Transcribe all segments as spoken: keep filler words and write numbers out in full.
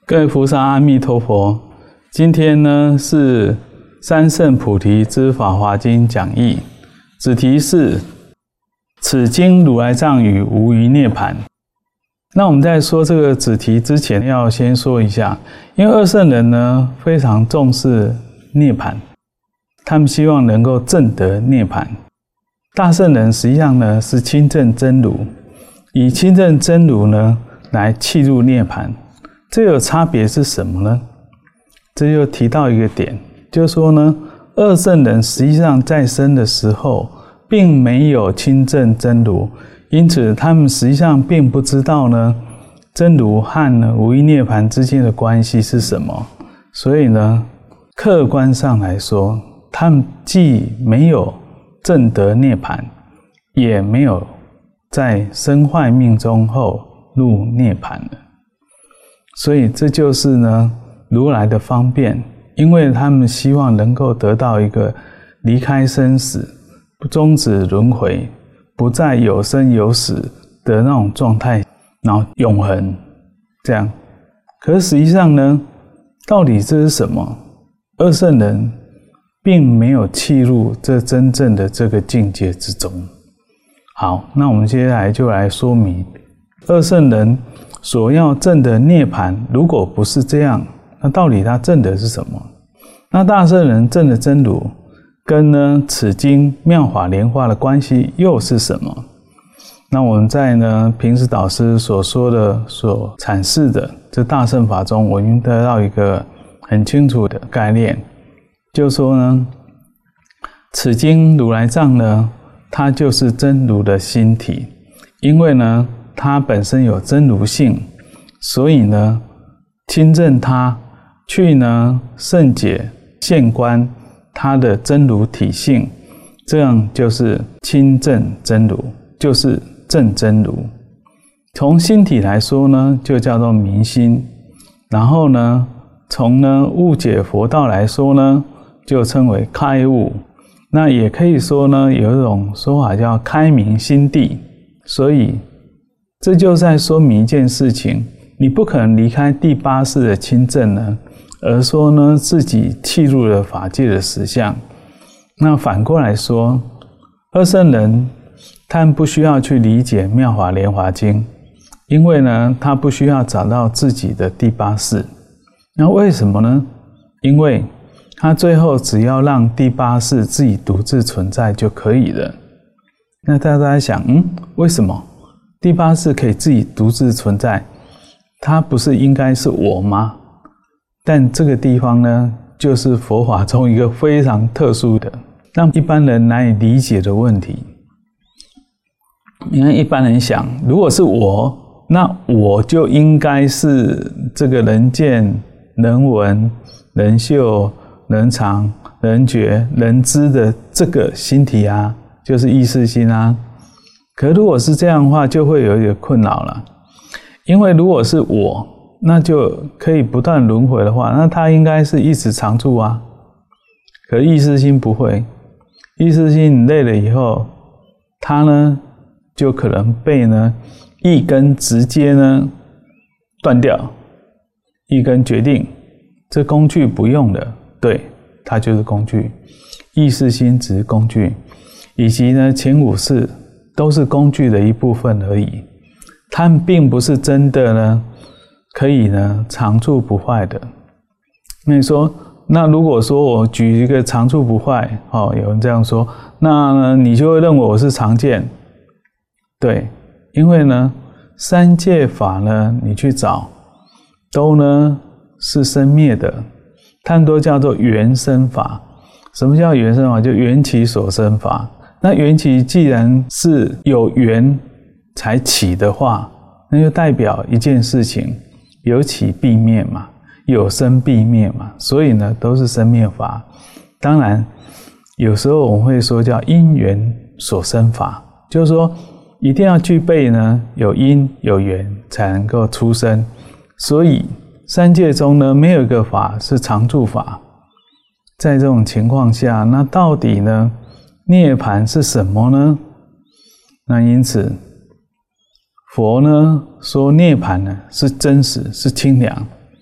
各位菩萨阿弥陀佛，今天呢是三圣菩提之法华经讲义，主题是此经如来藏语无余涅盘。那我们在说这个主题之前，要先说一下，因为二圣人呢非常重视涅盘，他们希望能够证得涅盘。大圣人实际上呢是亲证真如，以亲证真如呢来契入涅盘。这有差别是什么呢？这就提到一个点，就是说呢，二圣人实际上在生的时候并没有亲证真如，因此他们实际上并不知道呢真如和呢无余涅盘之间的关系是什么。所以呢，客观上来说，他们既没有证得涅盘，也没有在身坏命中后入涅盘了。所以这就是呢如来的方便，因为他们希望能够得到一个离开生死、终止轮回、不再有生有死的那种状态，然后永恒这样。可是实际上呢，到底这是什么？二圣人并没有契入这真正的这个境界之中。好，那我们接下来就来说明二圣人所要证的涅盘，如果不是这样，那到底他证的是什么？那大圣人证的真如，跟呢此经妙法莲华的关系又是什么？那我们在呢平时导师所说的、所阐释的这大乘法中，我们得到一个很清楚的概念，就是说呢，此经如来藏呢，它就是真如的心体，因为呢它本身有真如性，所以呢亲证它，去呢胜解现观它的真如体性，这样就是亲证真如，就是证真如。从心体来说呢，就叫做明心，然后呢从呢悟解佛道来说呢，就称为开悟。那也可以说呢，有一种说法叫开明心地。所以这就在说明一件事情，你不可能离开第八识的亲证呢，而说呢自己契入了法界的实相。那反过来说，二圣人他们不需要去理解妙法莲华经，因为呢他不需要找到自己的第八识。那为什么呢？因为他最后只要让第八识自己独自存在就可以了。那大家想，嗯，为什么第八识可以自己独自存在？它不是应该是我吗？但这个地方呢，就是佛法中一个非常特殊的，让一般人难以理解的问题。你看一般人想，如果是我，那我就应该是这个人见、人闻、人嗅、人尝、人觉、人知的这个心体啊，就是意识心啊。可如果是这样的话，就会有一点困扰了。因为如果是我，那就可以不断轮回的话，那它应该是一直常住啊。可意识心不会，意识心你累了以后，它呢就可能被呢一根直接呢断掉，一根决定这工具不用的，对，它就是工具。意识心只是工具，以及呢前五识都是工具的一部分而已，它们并不是真的呢可以呢常住不坏的。那你说，那如果说我举一个常住不坏，哦，有人这样说，那呢你就会认为我是常见。对，因为呢三界法呢你去找都呢是生灭的，它们都叫做缘生法。什么叫缘生法？就缘起所生法。那缘起既然是有缘才起的话，那就代表一件事情，有起必灭嘛，有生必灭嘛，所以呢都是生灭法。当然有时候我们会说叫因缘所生法，就是说一定要具备呢有因有缘才能够出生。所以三界中呢没有一个法是常住法。在这种情况下，那到底呢涅盘是什么呢？那因此佛呢说涅盘呢是真实，是清凉。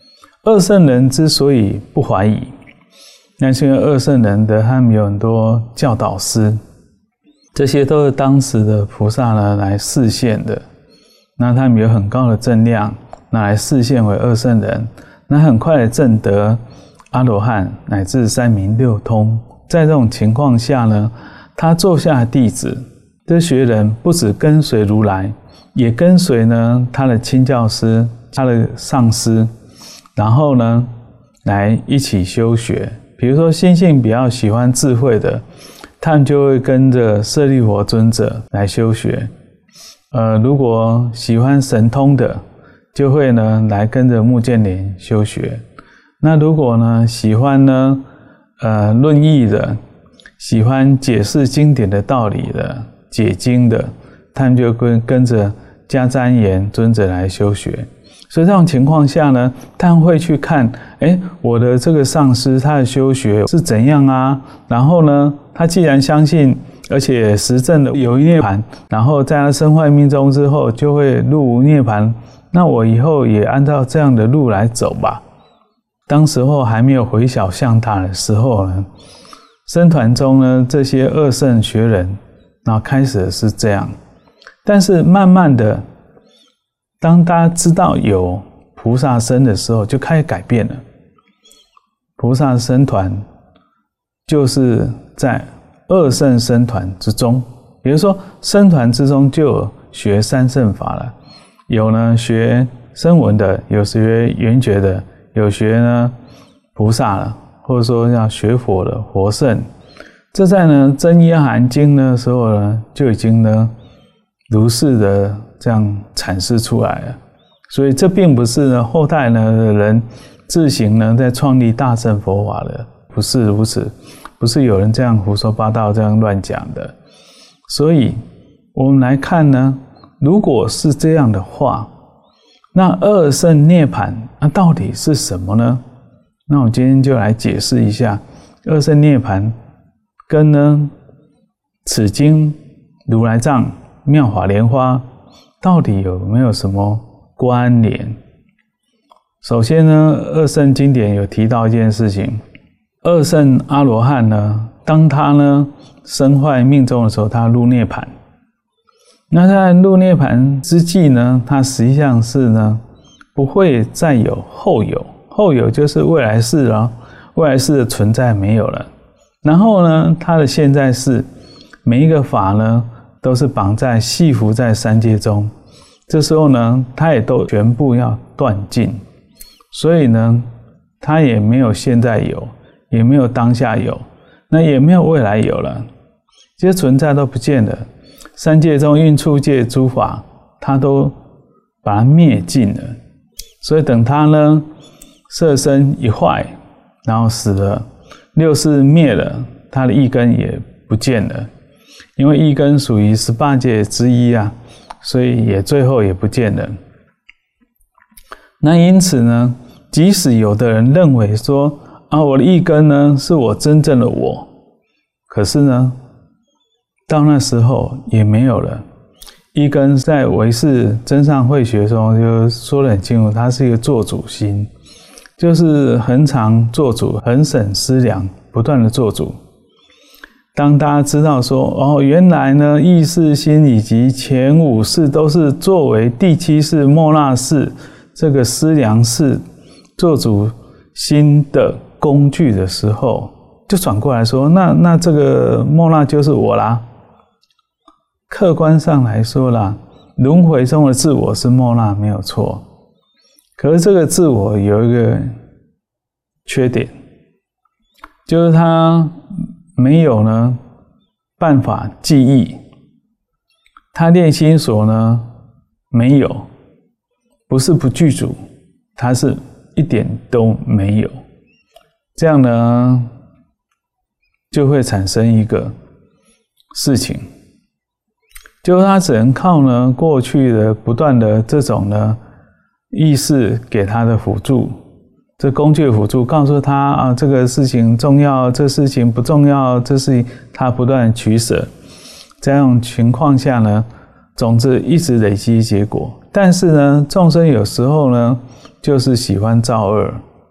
二圣人之所以不怀疑，那是因为二圣人的他们有很多教导师，这些都是当时的菩萨呢来示现的，那他们有很高的正量，拿来示现为二圣人，那很快的证得阿罗汉乃至三明六通。在这种情况下呢，他座下的弟子这学人不只跟随如来，也跟随呢他的亲教师、他的上师，然后呢来一起修学。比如说心性比较喜欢智慧的，他们就会跟着舍利弗尊者来修学。呃，如果喜欢神通的，就会呢来跟着目犍连修学。那如果呢喜欢呢呃论义的，喜欢解释经典的道理的，解经的，他们就跟跟着迦旃延尊者来修学。所以这种情况下呢，他们会去看，哎，我的这个上师他的修学是怎样啊？然后呢，他既然相信，而且实证的有一涅槃，然后在他身坏命终之后就会入无涅槃，那我以后也按照这样的路来走吧。当时候还没有回小向大的时候呢，僧团中呢这些二圣学人，然后开始是这样，但是慢慢的，当大家知道有菩萨僧的时候，就开始改变了。菩萨僧团就是在二圣僧团之中，也就是说僧团之中就有学三圣法了，有呢学声闻的，有学缘觉的，有学呢菩萨了，或者说要学佛的佛圣。这在呢真一阿含经的时候呢，就已经呢如是的这样阐释出来了。所以这并不是呢后代呢的人自行呢在创立大乘佛法的，不是如此，不是有人这样胡说八道这样乱讲的。所以我们来看呢，如果是这样的话，那二圣涅槃那到底是什么呢？那我今天就来解释一下二圣涅槃跟呢此经如来藏妙法莲花到底有没有什么关联。首先呢，二圣经典有提到一件事情，二圣阿罗汉呢，当他呢身坏命终的时候，他入涅槃。那在入涅槃之际呢，他实际上是呢不会再有后有，后有就是未来世了，未来世的存在没有了。然后呢，他的现在世每一个法呢都是绑在系缚在三界中，这时候呢他也都全部要断尽，所以呢他也没有现在有，也没有当下有，那也没有未来有了，这些存在都不见了。三界中运处界诸法他都把它灭尽了，所以等他呢色身一坏，然后死了，六识灭了，他的意根也不见了，因为意根属于十八界之一啊，所以也最后也不见了。那因此呢，即使有的人认为说啊，我的意根呢是我真正的我，可是呢到那时候也没有了。意根在唯识真善慧学中就说得很清楚，它是一个做主心，就是恒常做主，恒审思量，不断的做主。当大家知道说哦，原来呢意识心以及前五识都是作为第七识末那识这个思量识做主心的工具的时候，就转过来说，那那这个末那就是我啦。客观上来说啦，轮回中的自我是末那没有错，可是这个自我有一个缺点，就是他没有呢办法记忆，他练心所呢没有，不是不具足，他是一点都没有。这样呢就会产生一个事情，就是他只能靠呢过去的不断的这种呢意识给他的辅助，这工具的辅助告诉他啊，这个事情重要，这事情不重要，这是他不断取舍。这样情况下呢，总之一直累积结果。但是呢，众生有时候呢就是喜欢造恶，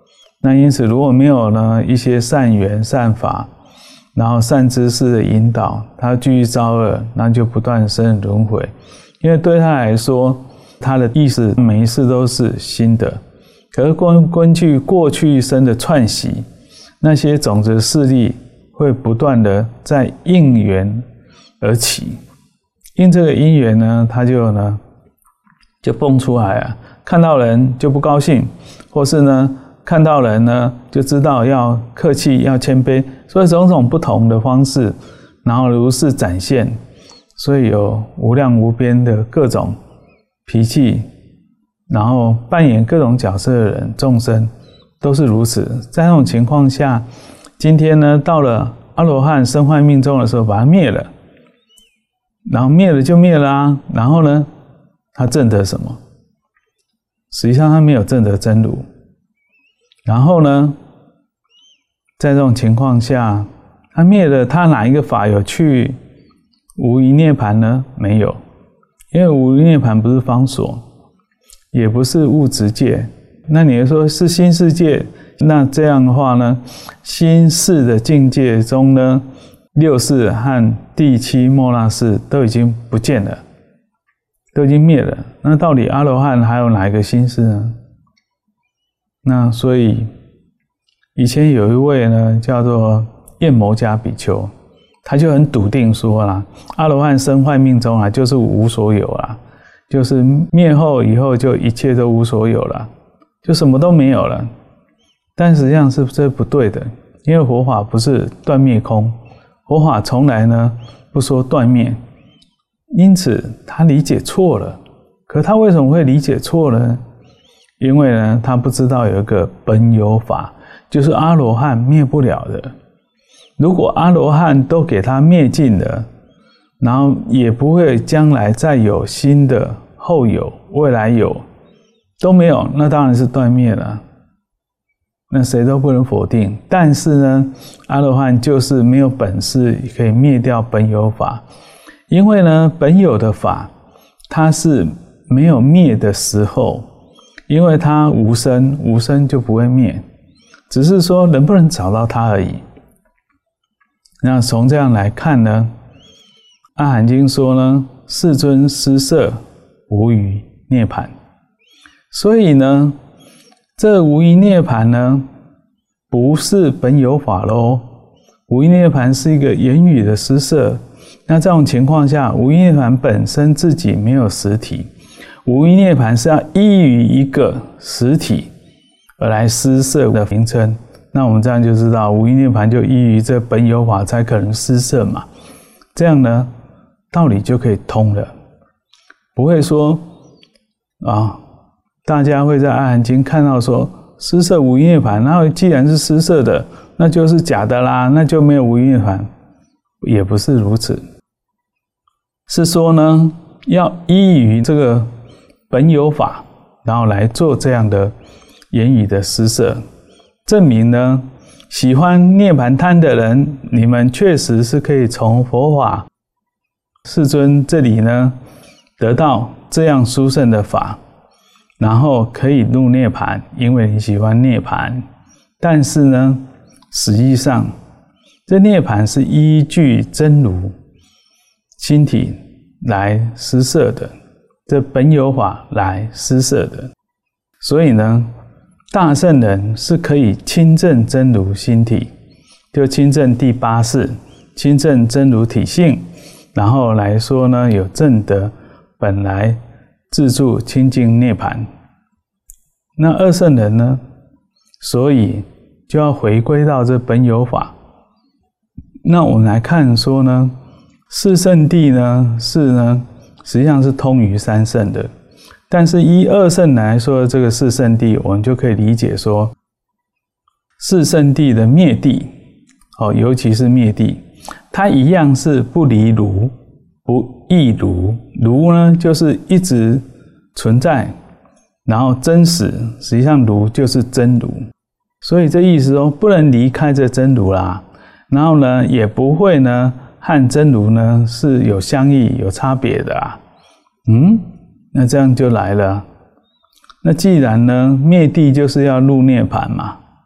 那因此如果没有呢一些善缘善法，然后善知识的引导，他继续造恶，那就不断生轮回。因为对他来说，他的意识每一世都是新的，可是根据过去生的串习，那些种子势力会不断的在应缘而起，因这个因缘呢，他就呢就蹦出来啊，看到人就不高兴，或是呢看到人呢就知道要客气要谦卑，所以种种不同的方式，然后如是展现，所以有无量无边的各种脾气，然后扮演各种角色的人众生都是如此。在那种情况下，今天呢到了阿罗汉身坏命终的时候，把它灭了，然后灭了就灭了啊，然后呢他证得什么？实际上他没有证得真如。然后呢在这种情况下，他灭了，他哪一个法有去无余涅槃呢？没有，因为无余涅槃不是方所，也不是物质界。那你说是新世界，那这样的话呢，新世的境界中呢，六世和第七末那世都已经不见了，都已经灭了。那到底阿罗汉还有哪一个新世呢？那所以以前有一位呢叫做焰摩迦比丘，他就很笃定说啦，阿罗汉身坏命终啊，就是无所有啦，就是灭后以后就一切都无所有了，就什么都没有了。但实际上是这不对的，因为佛法不是断灭空，佛法从来呢不说断灭，因此他理解错了。可他为什么会理解错呢？因为呢他不知道有一个本有法，就是阿罗汉灭不了的。如果阿罗汉都给他灭尽了，然后也不会将来再有新的后有未来有都没有，那当然是断灭了，那谁都不能否定。但是呢阿罗汉就是没有本事可以灭掉本有法，因为呢本有的法它是没有灭的时候，因为它无生，无生就不会灭，只是说能不能找到它而已。那从这样来看呢，阿含经说呢，世尊施设无余涅槃。所以呢这无余涅槃呢不是本有法咯，无余涅槃是一个言语的施设。那这种情况下，无余涅槃本身自己没有实体，无余涅槃是要依于一个实体而来施设的名称。那我们这样就知道，无余涅槃就依于这本有法才可能施设嘛。这样呢道理就可以通了，不会说啊，大家会在阿含经看到说施设无余涅槃，然后既然是施设的，那就是假的啦，那就没有无余涅槃。也不是如此，是说呢要依于这个本有法，然后来做这样的言语的施设，证明呢喜欢涅槃贪的人，你们确实是可以从佛法世尊这里呢得到这样殊胜的法，然后可以入涅槃，因为你喜欢涅槃。但是呢实际上这涅槃是依据真如心体来施设的，这本有法来施设的。所以呢大圣人是可以亲证真如心体，就亲证第八识，亲证真如体性，然后来说呢有证得本来自住清净涅槃。那二圣人呢，所以就要回归到这本有法。那我们来看说呢，四圣谛呢是呢实际上是通于三圣的，但是依二圣来说这个四圣谛，我们就可以理解说四圣谛的灭谛，哦，尤其是灭谛，它一样是不离如，不异如。如呢就是一直存在，然后真实，实际上如就是真如。所以这意思说不能离开这真如啦，然后呢也不会呢和真如呢是有相异有差别的啊。嗯，那这样就来了，那既然呢灭谛就是要入涅槃嘛，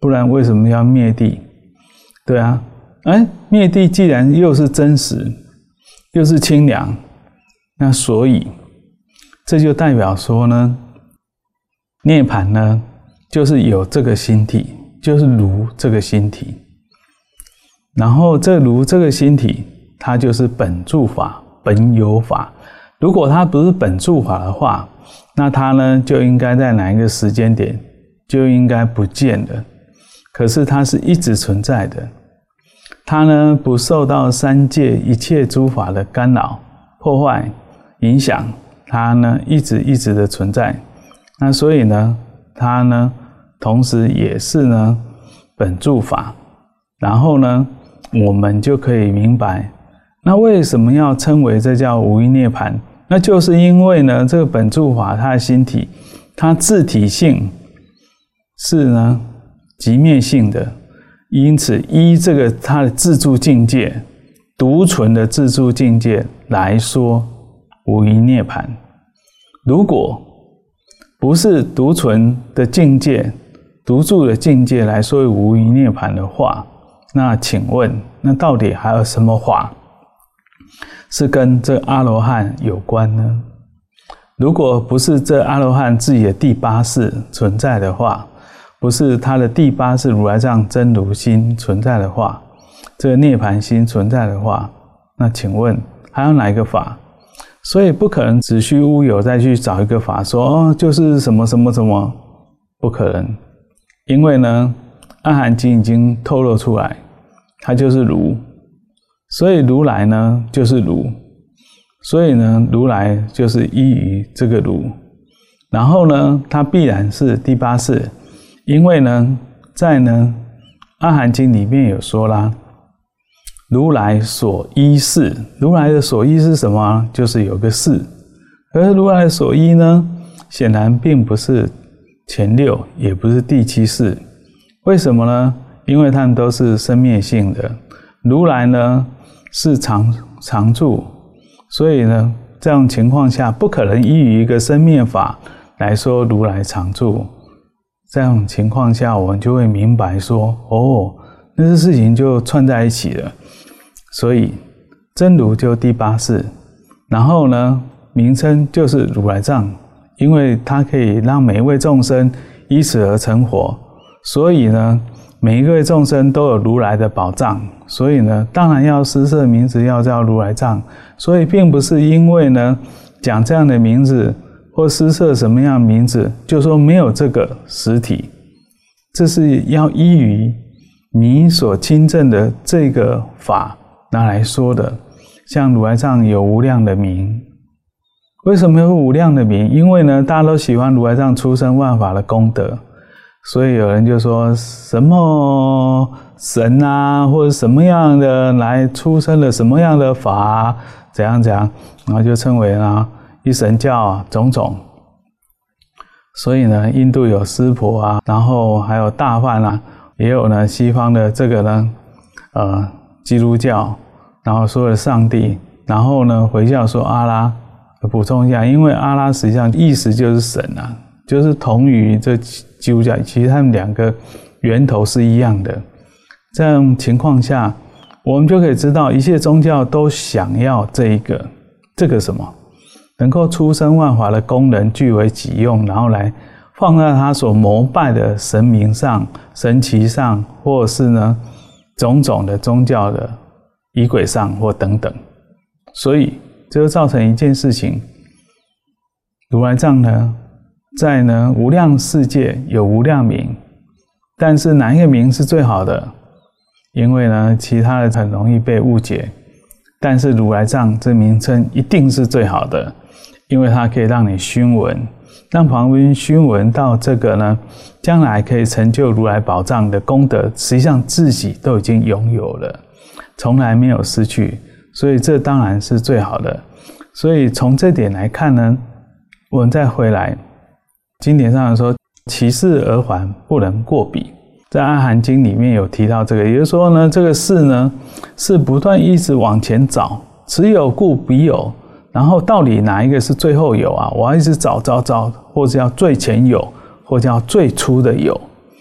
不然为什么要灭地？对啊，哎，灭地既然又是真实，又是清凉，那所以这就代表说呢，涅槃呢就是有这个心体，就是如这个心体。然后这如这个心体，它就是本住法、本有法。如果它不是本住法的话，那它呢就应该在哪一个时间点就应该不见了。可是它是一直存在的，它呢不受到三界一切诸法的干扰、破坏、影响，它呢一直一直的存在。那所以呢，它呢同时也是呢本住法。然后呢，我们就可以明白，那为什么要称为这叫无余涅槃？那就是因为呢，这个本住法它的心体，它自体性是呢即灭性的，因此依这个它的自住境界，独存的自住境界来说无余涅槃。如果不是独存的境界、独住的境界来说无余涅槃的话，那请问，那到底还有什么法是跟这阿罗汉有关呢？如果不是这阿罗汉自己的第八识存在的话，不是他的第八识如来藏真如心存在的话，这个涅槃心存在的话，那请问还有哪一个法？所以不可能子虚乌有再去找一个法说哦，就是什么什么什么，不可能。因为呢，阿含经已经透露出来，它就是如，所以如来呢就是如，所以呢如来就是依于这个如，然后呢它必然是第八识，因为呢在呢阿含经里面有说啦，如来所依识，如来的所依是什么？就是有个识，而如来的所依呢，显然并不是前六，也不是第七识。为什么呢？因为它们都是生灭性的，如来呢是常常住，所以呢这样情况下不可能依于一个生灭法来说如来常住。这样情况下我们就会明白说，哦，那些事情就串在一起了。所以真如就第八识，然后呢名称就是如来藏，因为它可以让每一位众生依此而成佛，所以呢每一位众生都有如来的宝藏，所以呢当然要施设名字要叫如来藏。所以并不是因为呢讲这样的名字或施设什么样的名字就说没有这个实体，这是要依于你所亲证的这个法拿来说的。像如来藏有无量的名，为什么有无量的名？因为呢大家都喜欢如来藏出生万法的功德，所以有人就说什么神啊，或者什么样的来出生了什么样的法啊，怎样怎样，然后就称为呢一神教啊，种种。所以呢印度有湿婆啊，然后还有大梵啊，也有呢西方的这个呢呃基督教，然后说了上帝，然后呢回教说阿拉。补充一下，因为阿拉实际上意思就是神啊，就是同于这基督教，其实他们两个源头是一样的。这样情况下，我们就可以知道一切宗教都想要这一个这个什么能够出生万法的功能据为己用，然后来放在他所膜拜的神明上、神祇上，或者是呢种种的宗教的仪轨上或等等。所以这就造成一件事情，如来藏呢在呢无量世界有无量名，但是哪一个名是最好的？因为呢其他的很容易被误解，但是如来藏这名称一定是最好的，因为它可以让你熏闻，让旁边熏闻到这个呢将来可以成就如来宝藏的功德，实际上自己都已经拥有了，从来没有失去，所以这当然是最好的。所以从这点来看呢，我们再回来经典上说其事而还不能过彼，在阿含经里面有提到这个，也就是说呢这个事呢是不断一直往前找，此有故彼有，然后到底哪一个是最后有啊？我要一直找找找，或者要最前有，或者要最初的有。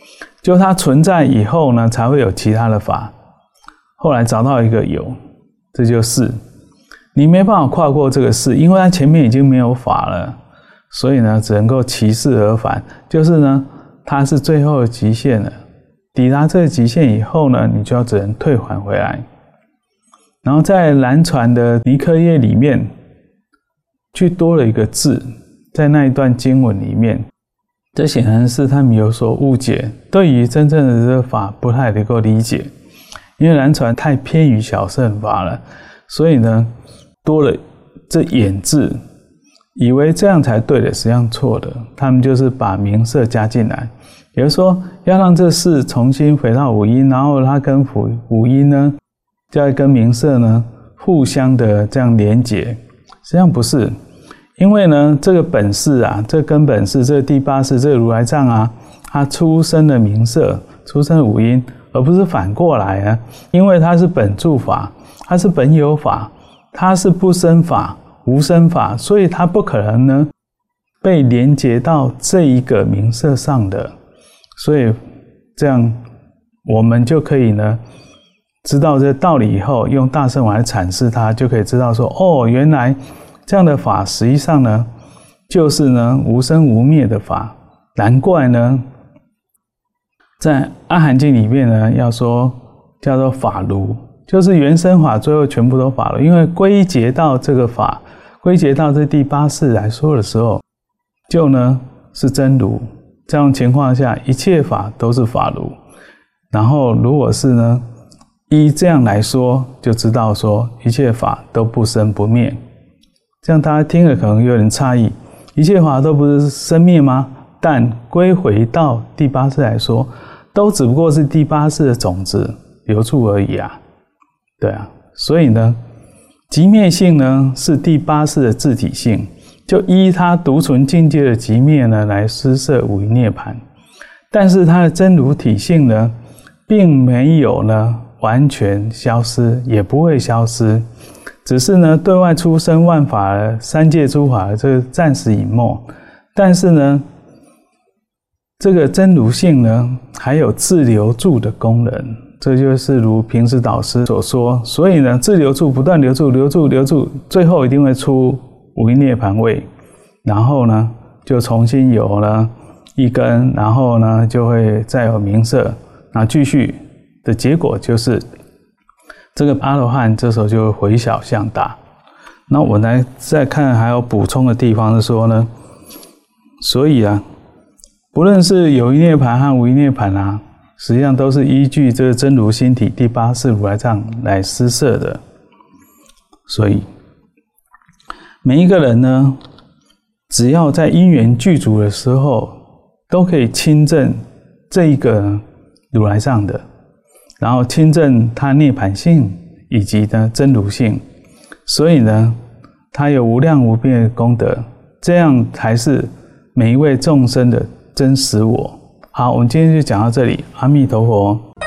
就它存在以后呢，才会有其他的法。后来找到一个有，这就是你没办法跨过这个事，因为它前面已经没有法了，所以呢，只能够其事而返，就是呢，它是最后的极限了。抵达这个极限以后呢，你就要只能退还回来。然后在南传的尼科耶里面，去多了一个字，在那一段经文里面。这显然是他们有所误解，对于真正的这个法不太能够理解，因为南传太偏于小乘法了，所以呢多了这眼字，以为这样才对的，实际上错的。他们就是把名色加进来，也就是说要让这事重新回到五音，然后它跟五音呢，就要跟名色呢互相的这样连结，实际上不是。因为呢，这个本事啊，这个根本是这个第八识，这个如来藏啊，它出生的名色，出生的五音，而不是反过来啊。因为它是本住法，它是本有法，它是不生法、无生法，所以它不可能呢被连接到这一个名色上的。所以这样我们就可以呢知道这个道理以后，用大乘法来阐释它，就可以知道说，哦，原来这样的法实际上呢，就是呢无生无灭的法。难怪呢，在阿含经里面呢，要说叫做法如，就是原生法最后全部都法如，因为归结到这个法，归结到这第八识来说的时候，就呢是真如。这样情况下，一切法都是法如。然后如果是呢依这样来说，就知道说一切法都不生不灭。这样大家听了可能有点诧异，一切法都不是生灭吗？但归回到第八识来说，都只不过是第八识的种子流出而已啊。对啊，所以呢，寂灭性呢是第八识的自体性，就依它独存境界的寂灭呢来施设五蕴涅槃。但是它的真如体性呢，并没有呢完全消失，也不会消失。只是呢，对外出生万法的三界诸法的这个暂时隐没，但是呢，这个真如性呢，还有自留住的功能，这就是如平时导师所说。所以呢，自留住，不断留住，留住，留住，最后一定会出五蕴涅槃位，然后呢，就重新有了一根，然后呢，就会再有名色，那继续的结果就是。这个阿罗汉这时候就会回小向大。那我来再看还有补充的地方是说呢，所以啊，不论是有余涅槃和无余涅槃啊，实际上都是依据这个真如心体第八识如来藏来施设的。所以每一个人呢，只要在因缘具足的时候，都可以亲证这一个如来藏的。然后亲证它涅槃性以及呢真如性，所以呢，它有无量无边的功德，这样才是每一位众生的真实我。好，我们今天就讲到这里，阿弥陀佛。